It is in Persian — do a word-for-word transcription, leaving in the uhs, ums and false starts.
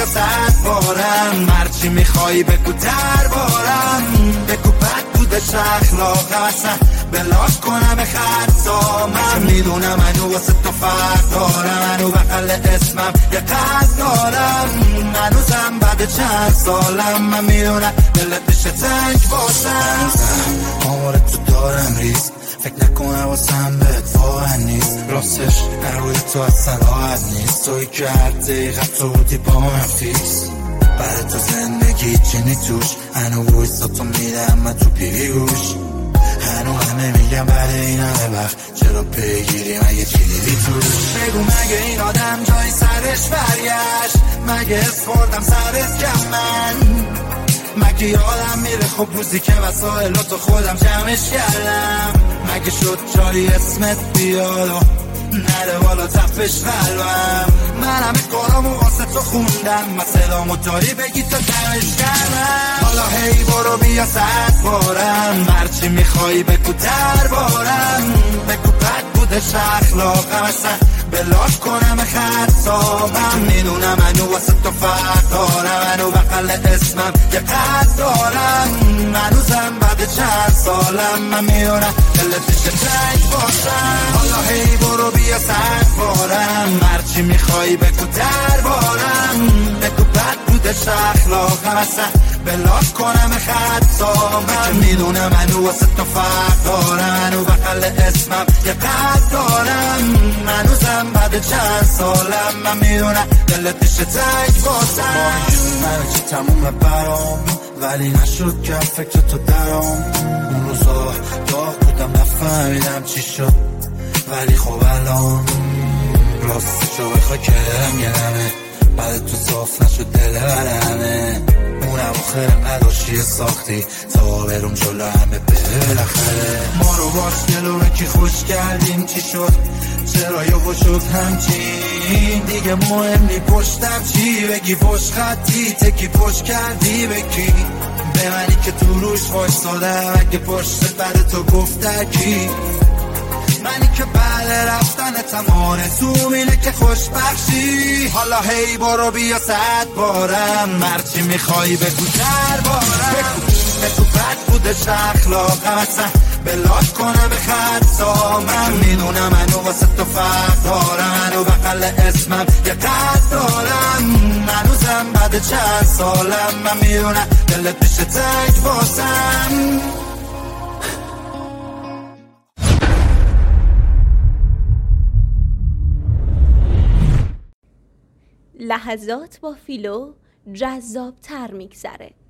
بیا صد بارم، هرچی میخوای بگو دربارم، بگو بد بودش اخلاقم، اصلا بلاک کنم خطا. من میدونم منو واسه تو فرق دارم، منو بغل اسمم یه قد دارم، هنوزم بعد چند سالم من میدونم دلت بشه تنگ باشم. آمار تو دارم ریز، فکر نکنم واسم بهت واقعا نیست، راستش نروی تو اصلا راحت نیست، توی که هر دقیقه تو بودی با من فیکس، برای تو زندگی چینی توش، هنو بویستا تو میدم من تو پیگوش، هنو همه میگم برای این همه وقت چرا پیگیری مگه چی دیدی توش. بگو مگه این آدم جای سرش برگشت، مگه اسفردم سرت کم من، مگه یادم میره خب روزی که وسایلاتو خودم جمعش کردم، مگه شد جایی اسمت بیاد و نره بالا تپش قلبم. من همه کارامو واسه تو خوندم، مسئلامو داری بگی تا دمش کردم. حالا هی برو بیا صد بارم، هرچی میخوایی بگو دربارم، بگو بد بودش اخلاقم، اصلا بلاک کنم خطا. من میدونم منو واسه تو فرق دارم، منو بغل اسمم یه قد دارم، هنوزم بعد چند سالم من میدونم دلت بشه تنگ باشم. حالا هی برو بیا صد بارم، هرچی میخوایی بگو دربارم، بگو بد بودش اخلاقم، اصلا بلاک کنم خطا. من میدونم منو واسه تو فرق دارم، منو بغل اسمم یه قد دارم، هنوزم بعد چند سالم من میدونم دلت بشه تنگ باشم. من چی تمومه برام ولی نشد که فکر تو درام، اون روزا داغ بودم نفهمیدم چی شد، ولی خب الان راستشو بخواه که دلم گرمه، بعد تو صاف نشد دل برمه، اونم آخر نداشتی ساختی تا برم جلو همه بالاخره. ما رو باش دلو کی خوش کردیم چی شد، چرا یهو شد همچین، دیگه مهم نی پشتم چی بگی، پشت خطی تکی پشت کردی بکی به منی که تو روش وایسادم، اگه پشت بعد تو گفته کی، منی که بعد رفتن تمام تو اینه که خوشبخشی. حالا هی برو بیا صد بارم، هرچی میخوایی بگو دربارم، بگو بد بودش اخلاقم، اصلا بلاک کنه به خطا. من میدونم منو واسه تو فرق دارم، منو بغل اسمم یه قد دارم، هنوزم بعد چند سالم من میدونم دلت بشه تنگ باشم. لحظات با فیلو جذاب تر میگذره.